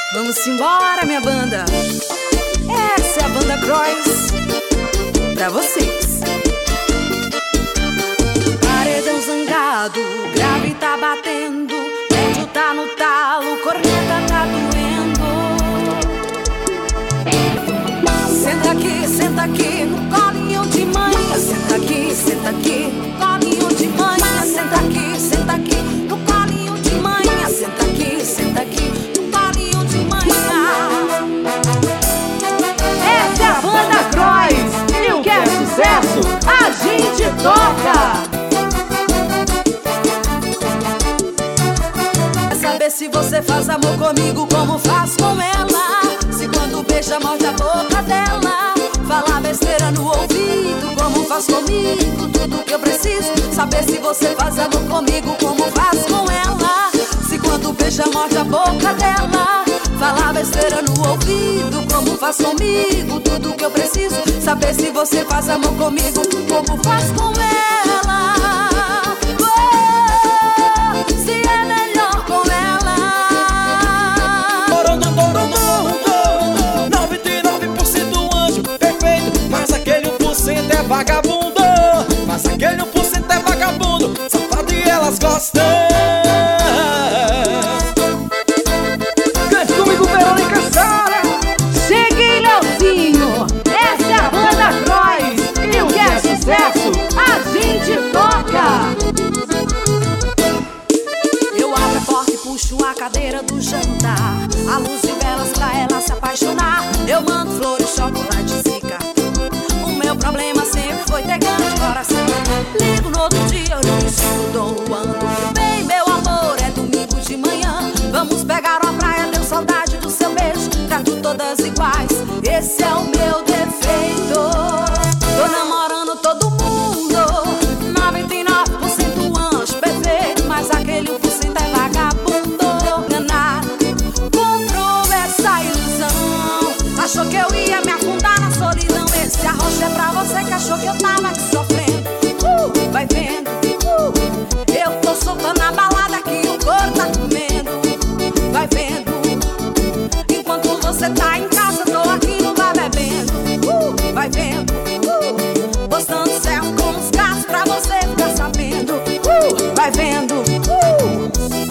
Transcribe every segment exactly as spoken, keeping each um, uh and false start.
Vamos embora, minha banda. Essa é a banda Croix pra vocês. Paredão zangado, grave tá batendo, médio tá no talo, corneta tá doendo. Senta aqui, senta aqui no colinho de manhã. Senta aqui, senta aqui no colinho de manhã. Senta aqui, senta aqui no colinho de manhã. Senta aqui, senta aqui no colinho de manhã. Essa é a banda Croix e o que é sucesso a gente toca. Saber se você faz amor comigo como faz com ela. Se quando beija morde a boca dela. Fala besteira no ouvido como faz comigo. Tudo que eu preciso. Saber se você faz amor comigo como faz com ela. Se quando beija morde a boca dela. Fala besteira no ouvido como faz comigo. Tudo que eu preciso. Saber se você faz amor comigo como faz com ela. Vagabundo, mas aquele um por cento é vagabundo, safado e elas gostam. Cante comigo, Verônica Sara. Cheguei, Leozinho. Essa é a banda Croix e o que é sucesso a gente toca. Eu abro a porta e puxo a cadeira do jantar. A luz de velas pra ela se apaixonar. Eu mando flores, chocolate e zica. O meu problema sempre foi ter grande coração. Ligo no outro dia, eu não estou doando. Bem, meu amor, é domingo de manhã. Vamos pegar uma praia, deu saudade do seu beijo. Trato todas iguais, esse é o meu defeito. Tô namorando todo mundo, noventa e nove por cento anjo perfeito. Mas aquele um por cento é vagabundo. Enganado, comprou essa ilusão. Achou que eu ia me afundar na solidão. Esse arroz é pra você que achou que eu tava aqui sofrendo. uh, Vai vendo, uh, eu tô soltando a balada que o corpo tá comendo. Vai vendo, enquanto você tá em casa, tô aqui no bar bebendo. uh, Vai vendo, uh, postando céu com os gatos pra você ficar sabendo. uh, Vai vendo, uh.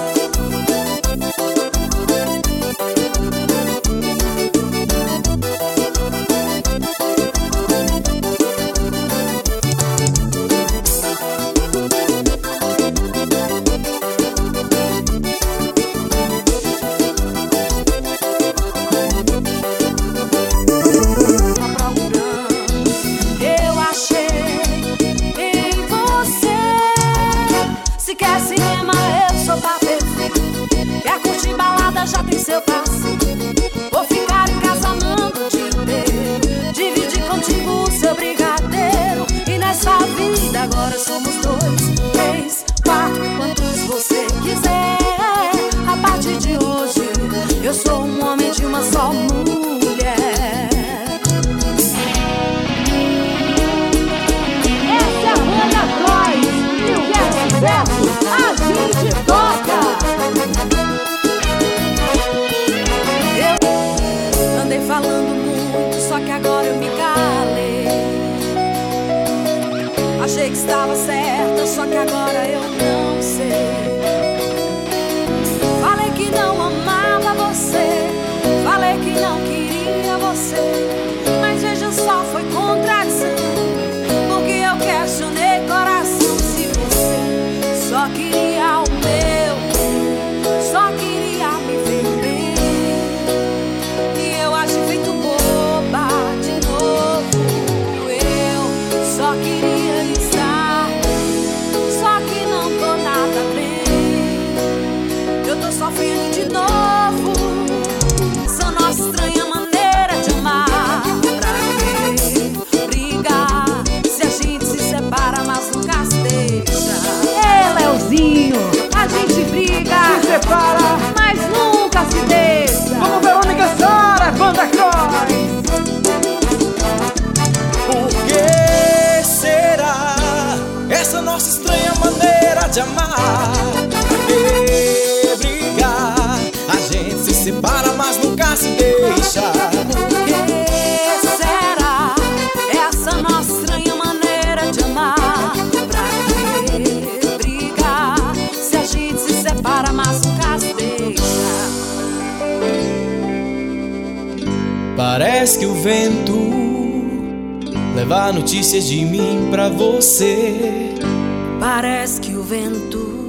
Já tem seu passe. Vou ficar em casa amando o dia inteiro. Dividir contigo o seu brigadeiro. E nessa vida agora somos dois, três, quatro, quantos você quiser. A partir de hoje eu sou um homem de uma só mulher. Essa é a banda Croix e o que é sucesso a gente toca. Falando muito, só que agora eu me calei. Achei que estava certa, só que agora eu não sei. Falei que não amava você, falei que não queria você. Mas veja só, foi contradição, porque eu questionei coração. Se você só queria o meu, só queria me ver bem. Feito boba de novo. Eu só queria estar, só que não tô nada bem. Eu tô sofrendo de novo. São nossa estranha maneira de amar. Pra que brigar se a gente se separa, mas nunca se deixa? Ei, Leozinho, a gente briga, Se separa, mas nunca se deixa. como Verônica Sara, banda Croix. Por que será essa nossa estranha maneira de amar? Pra que brigar? A gente se separa, mas nunca Parece que o vento leva notícias de mim pra você. Parece que o vento